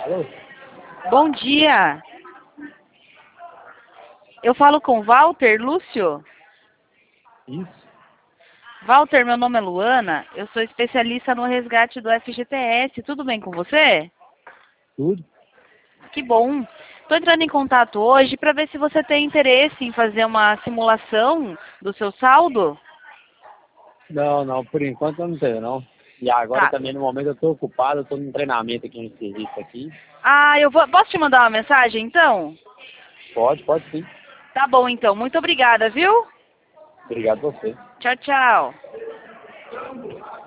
Alô? Bom dia. Eu falo com Walter Lúcio. Isso? Walter, meu nome é Luana. Eu sou especialista no resgate do FGTS. Tudo bem com você? Tudo? Que bom. Estou entrando em contato hoje para ver se você tem interesse em fazer uma simulação do seu saldo. Não, não, por enquanto eu não tenho, não. E agora Tá. também, no momento, eu tô ocupado, eu tô num treinamento aqui no serviço aqui. Ah, posso te mandar uma mensagem então? Pode sim. Tá bom então. Muito obrigada, viu? Obrigado a você. Tchau, tchau.